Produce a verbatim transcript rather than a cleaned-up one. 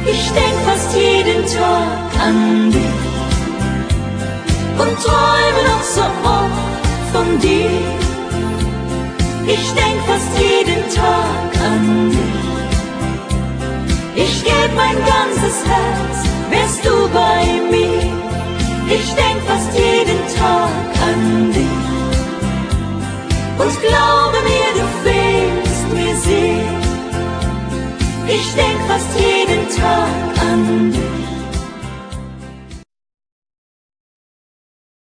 Ich denk fast jeden Tag an dich und träume noch so oft von dir. Ich denk fast jeden Tag an dich. Ich geb mein ganzes Herz